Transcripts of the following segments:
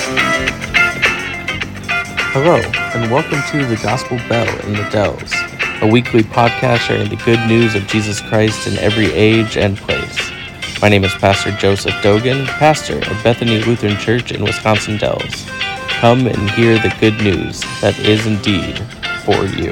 Hello, and welcome to The Gospel Bell in the Dells, a weekly podcast sharing the good news of Jesus Christ in every age and place. My name is Pastor Joseph Dogan, pastor of Bethany Lutheran Church in Wisconsin Dells. Come and hear the good news that is indeed for you.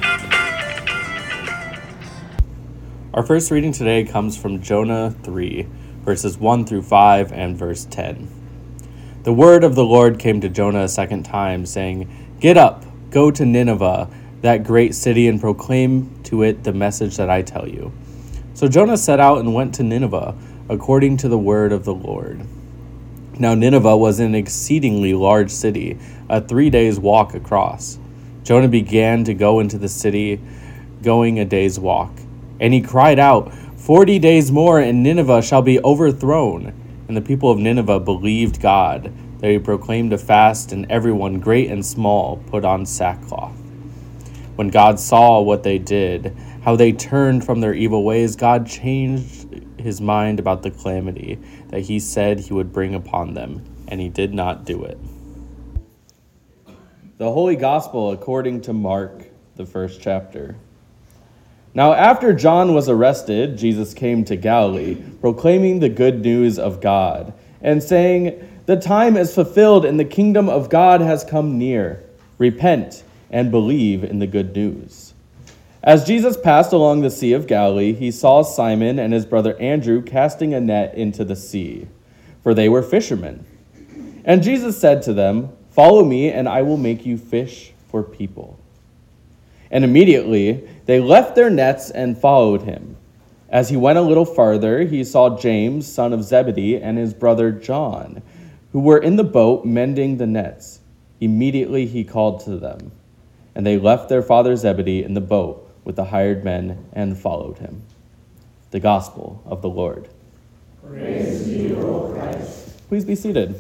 Our first reading today comes from Jonah 3, verses 1 through 5 and verse 10. The word of the Lord came to Jonah a second time, saying, "Get up, go to Nineveh, that great city, and proclaim to it the message that I tell you." So Jonah set out and went to Nineveh, according to the word of the Lord. Now Nineveh was an exceedingly large city, a 3 days' walk across. Jonah began to go into the city, going a day's walk. And he cried out, 40 days more, and Nineveh shall be overthrown." And the people of Nineveh believed God. They proclaimed a fast, and everyone, great and small, put on sackcloth. When God saw what they did, how they turned from their evil ways, God changed his mind about the calamity that he said he would bring upon them, and he did not do it. The Holy Gospel according to Mark, the first chapter. Now after John was arrested, Jesus came to Galilee, proclaiming the good news of God, and saying, "The time is fulfilled, and the kingdom of God has come near. Repent and believe in the good news." As Jesus passed along the Sea of Galilee, he saw Simon and his brother Andrew casting a net into the sea, for they were fishermen. And Jesus said to them, "Follow me, and I will make you fish for people." And immediately they left their nets and followed him. As he went a little farther, he saw James, son of Zebedee, and his brother John, who were in the boat mending the nets. Immediately he called to them, and they left their father Zebedee in the boat with the hired men and followed him. The Gospel of the Lord. Praise to you, O Christ. Please be seated.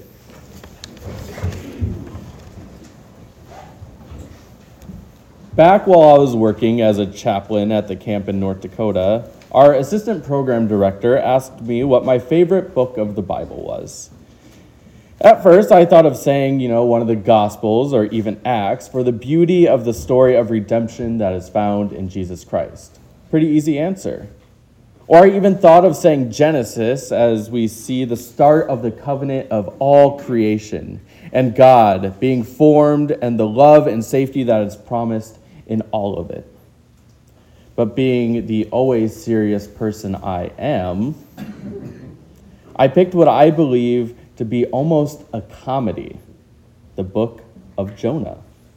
Back while I was working as a chaplain at the camp in North Dakota, our assistant program director asked me what my favorite book of the Bible was. At first, I thought of saying, one of the Gospels or even Acts for the beauty of the story of redemption that is found in Jesus Christ. Pretty easy answer. Or I even thought of saying Genesis, as we see the start of the covenant of all creation and God being formed and the love and safety that is promised in all of it. But being the always serious person I am, I picked what I believe to be almost a comedy, the book of Jonah.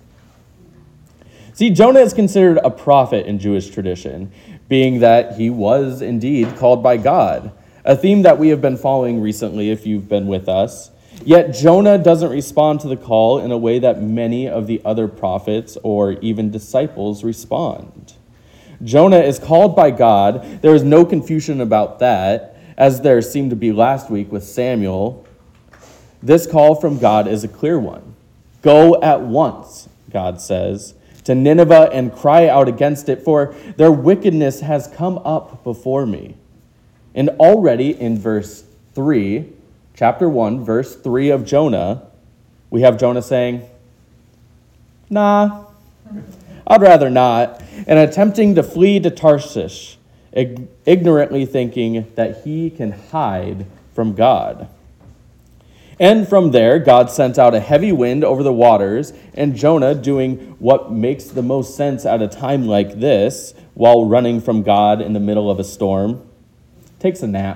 See, Jonah is considered a prophet in Jewish tradition, being that he was indeed called by God, a theme that we have been following recently if you've been with us. Yet Jonah doesn't respond to the call in a way that many of the other prophets or even disciples respond. Jonah is called by God. There is no confusion about that, as there seemed to be last week with Samuel. This call from God is a clear one. Go at once, God says, to Nineveh and cry out against it, for their wickedness has come up before me. And already in verse 3, chapter 1, verse 3 of Jonah, we have Jonah saying, "Nah, I'd rather not," and attempting to flee to Tarshish, ignorantly thinking that he can hide from God. And from there, God sent out a heavy wind over the waters, and Jonah, doing what makes the most sense at a time like this, while running from God in the middle of a storm, takes a nap.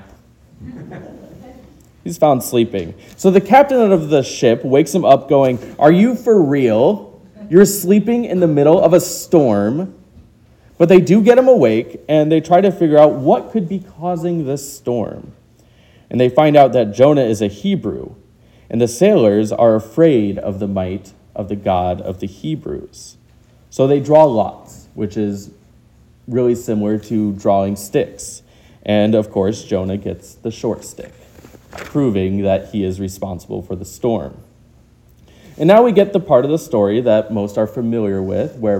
He's found sleeping. So the captain of the ship wakes him up going, "Are you for real? You're sleeping in the middle of a storm?" But they do get him awake, and they try to figure out what could be causing this storm. And they find out that Jonah is a Hebrew, and the sailors are afraid of the might of the God of the Hebrews. So they draw lots, which is really similar to drawing sticks. And of course, Jonah gets the short stick, proving that he is responsible for the storm. And now we get the part of the story that most are familiar with, where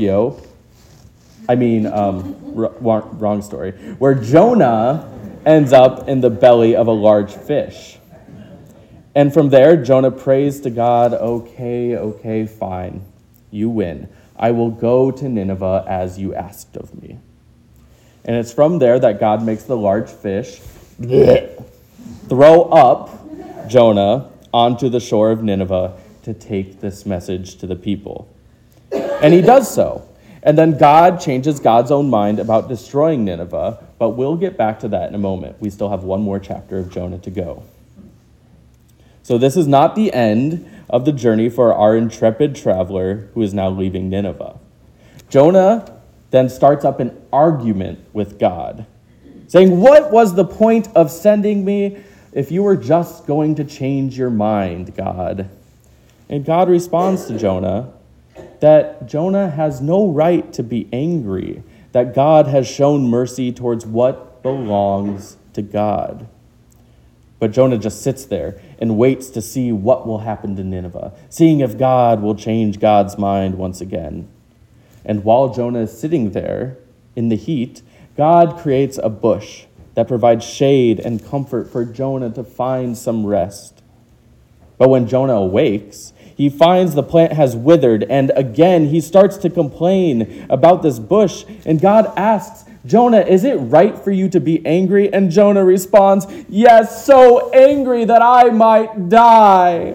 wrong story, where Jonah ends up in the belly of a large fish. And from there, Jonah prays to God, okay, fine. You win. I will go to Nineveh as you asked of me. And it's from there that God makes the large fish throw up Jonah onto the shore of Nineveh to take this message to the people. And he does so. And then God changes God's own mind about destroying Nineveh, but we'll get back to that in a moment. We still have one more chapter of Jonah to go. So this is not the end of the journey for our intrepid traveler who is now leaving Nineveh. Jonah then starts up an argument with God, saying, "What was the point of sending me if you were just going to change your mind, God?" And God responds to Jonah that Jonah has no right to be angry, that God has shown mercy towards what belongs to God. But Jonah just sits there and waits to see what will happen to Nineveh, seeing if God will change God's mind once again. And while Jonah is sitting there in the heat, God creates a bush that provides shade and comfort for Jonah to find some rest. But when Jonah awakes, he finds the plant has withered, and again he starts to complain about this bush. And God asks, "Jonah, is it right for you to be angry?" And Jonah responds, "Yes, so angry that I might die."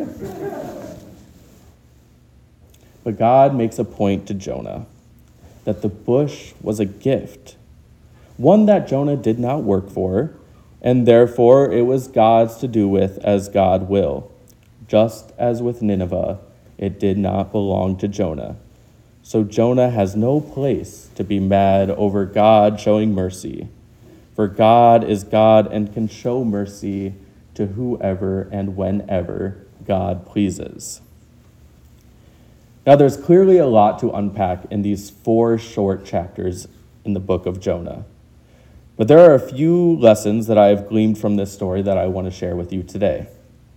But God makes a point to Jonah that the bush was a gift, one that Jonah did not work for, and therefore it was God's to do with as God will. Just as with Nineveh, it did not belong to Jonah. So Jonah has no place to be mad over God showing mercy. For God is God and can show mercy to whoever and whenever God pleases. Now there's clearly a lot to unpack in these 4 short chapters in the book of Jonah. But there are a few lessons that I have gleaned from this story that I want to share with you today.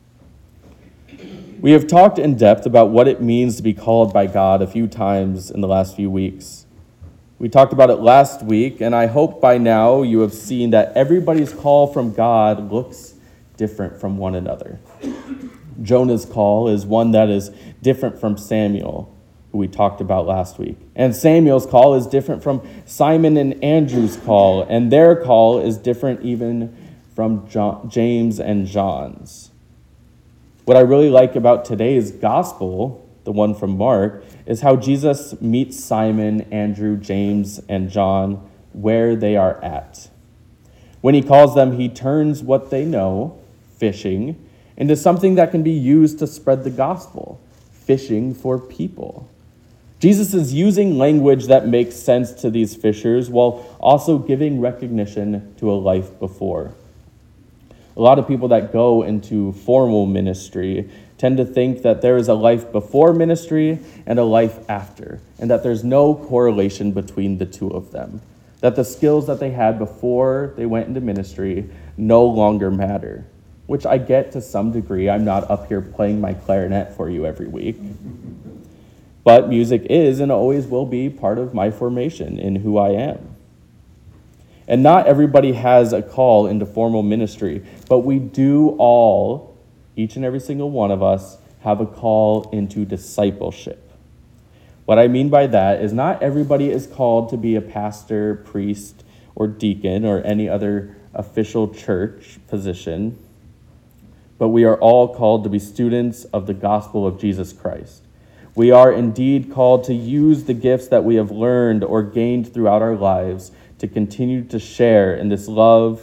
We have talked in depth about what it means to be called by God a few times in the last few weeks. We talked about it last week, and I hope by now you have seen that everybody's call from God looks different from one another. Jonah's call is one that is different from Samuel, who we talked about last week. And Samuel's call is different from Simon and Andrew's call, and their call is different even from James and John's. What I really like about today's gospel, the one from Mark, is how Jesus meets Simon, Andrew, James, and John where they are at. When he calls them, he turns what they know, fishing, into something that can be used to spread the gospel, fishing for people. Jesus is using language that makes sense to these fishers while also giving recognition to a life before. A lot of people that go into formal ministry tend to think that there is a life before ministry and a life after, and that there's no correlation between the two of them, that the skills that they had before they went into ministry no longer matter, which I get to some degree. I'm not up here playing my clarinet for you every week. But music is and always will be part of my formation in who I am. And not everybody has a call into formal ministry, but we do all, each and every single one of us, have a call into discipleship. What I mean by that is not everybody is called to be a pastor, priest, or deacon, or any other official church position, but we are all called to be students of the gospel of Jesus Christ. We are indeed called to use the gifts that we have learned or gained throughout our lives to continue to share in this love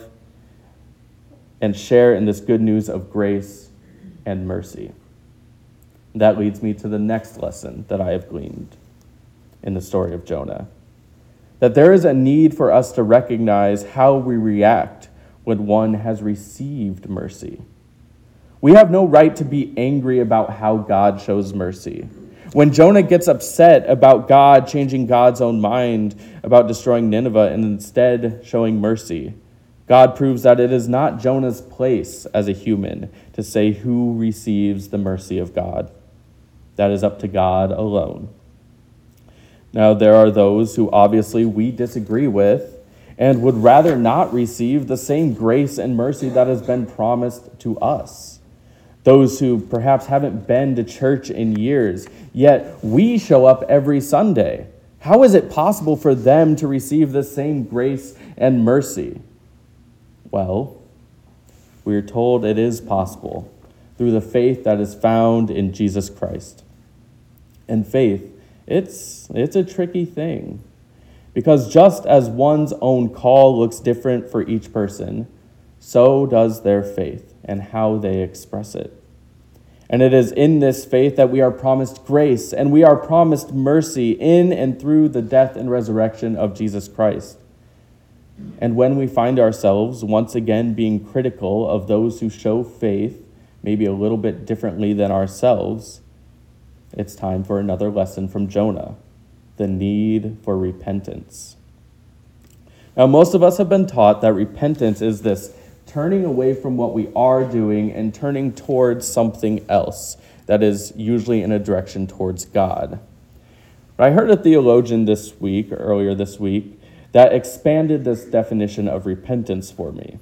and share in this good news of grace and mercy. That leads me to the next lesson that I have gleaned in the story of Jonah. That there is a need for us to recognize how we react when one has received mercy. We have no right to be angry about how God shows mercy. When Jonah gets upset about God changing God's own mind about destroying Nineveh and instead showing mercy, God proves that it is not Jonah's place as a human to say who receives the mercy of God. That is up to God alone. Now, there are those who obviously we disagree with and would rather not receive the same grace and mercy that has been promised to us. those who perhaps haven't been to church in years, yet we show up every Sunday. How is it possible for them to receive the same grace and mercy? Well, we are told it is possible through the faith that is found in Jesus Christ. And faith, it's a tricky thing, because just as one's own call looks different for each person, so does their faith and how they express it. And it is in this faith that we are promised grace and we are promised mercy in and through the death and resurrection of Jesus Christ. And when we find ourselves once again being critical of those who show faith, maybe a little bit differently than ourselves, it's time for another lesson from Jonah, the need for repentance. Now, most of us have been taught that repentance is this turning away from what we are doing and turning towards something else that is usually in a direction towards God. But I heard a theologian earlier this week, that expanded this definition of repentance for me.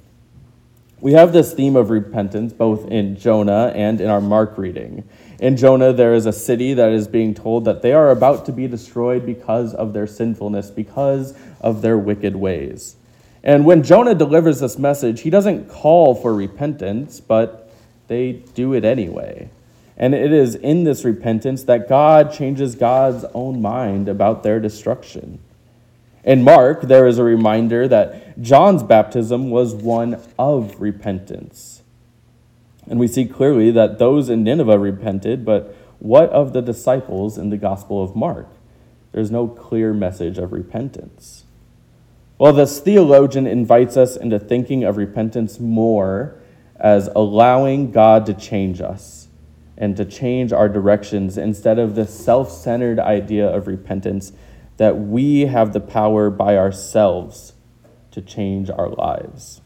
We have this theme of repentance both in Jonah and in our Mark reading. In Jonah, there is a city that is being told that they are about to be destroyed because of their sinfulness, because of their wicked ways. And when Jonah delivers this message, he doesn't call for repentance, but they do it anyway. And it is in this repentance that God changes God's own mind about their destruction. In Mark, there is a reminder that John's baptism was one of repentance. And we see clearly that those in Nineveh repented, but what of the disciples in the Gospel of Mark? There's no clear message of repentance. Well, this theologian invites us into thinking of repentance more as allowing God to change us and to change our directions instead of the self-centered idea of repentance that we have the power by ourselves to change our lives.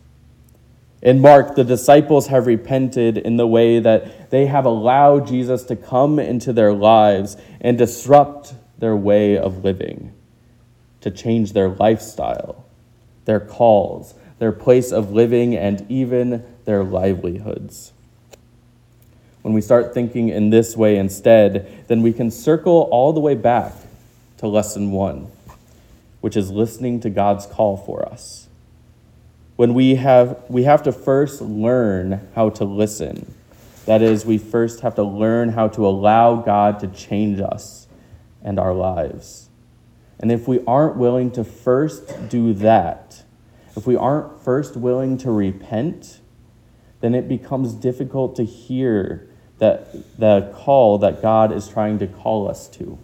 In Mark, the disciples have repented in the way that they have allowed Jesus to come into their lives and disrupt their way of living, to change their lifestyle, their calls, their place of living, and even their livelihoods. When we start thinking in this way instead, then we can circle all the way back to lesson 1, which is listening to God's call for us. When we have to first learn how to listen. That is, we first have to learn how to allow God to change us and our lives. And if we aren't willing to first do that, if we aren't first willing to repent, then it becomes difficult to hear the call that God is trying to call us to.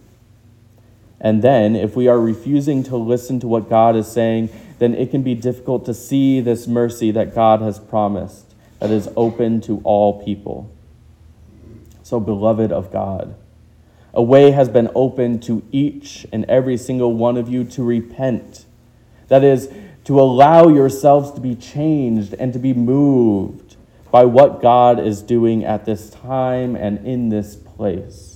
And then, if we are refusing to listen to what God is saying, then it can be difficult to see this mercy that God has promised, that is open to all people. So, beloved of God, a way has been opened to each and every single one of you to repent. That is, to allow yourselves to be changed and to be moved by what God is doing at this time and in this place.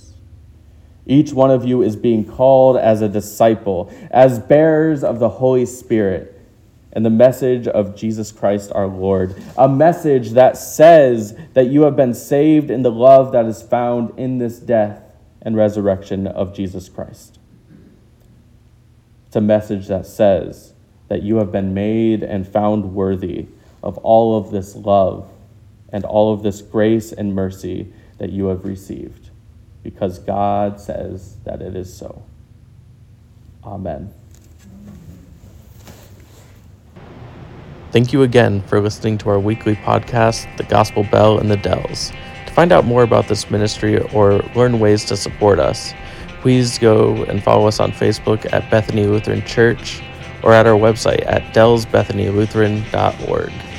Each one of you is being called as a disciple, as bearers of the Holy Spirit and the message of Jesus Christ our Lord, a message that says that you have been saved in the love that is found in this death and resurrection of Jesus Christ. It's a message that says that you have been made and found worthy of all of this love and all of this grace and mercy that you have received, because God says that it is so. Amen. Thank you again for listening to our weekly podcast, The Gospel Bell and the Dells. To find out more about this ministry or learn ways to support us, please go and follow us on Facebook at Bethany Lutheran Church or at our website at dellsbethanylutheran.org.